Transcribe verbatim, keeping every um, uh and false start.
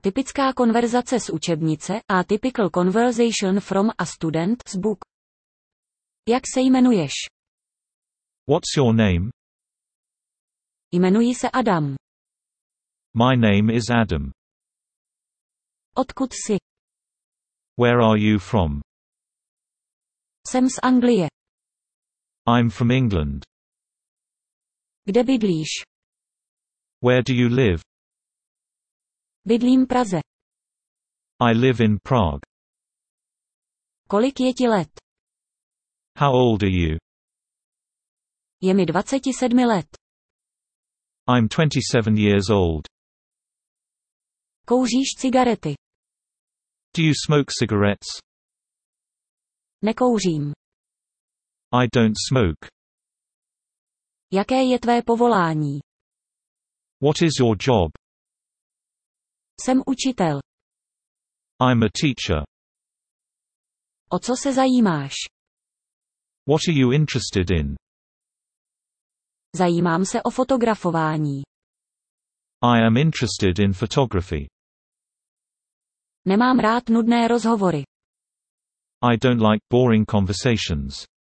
Typická konverzace z učebnice, a typical conversation from a student's book. Jak se jmenuješ? What's your name? Jmenuji se Adam. My name is Adam. Odkud jsi? Where are you from? Jsem z Anglie. I'm from England. Kde bydlíš? Where do you live? Bydlím v Praze. I live in Prague. Kolik je ti let? How old are you? Je mi dvacet sedm let. I'm twenty-seven years old. Kouříš cigarety? Do you smoke cigarettes? Nekouřím. I don't smoke. Jaké je tvé povolání? What is your job? Jsem učitel. I'm a teacher. O co se zajímáš? What are you interested in? Zajímám se o fotografování. I am interested in photography. Nemám rád nudné rozhovory. I don't like boring conversations.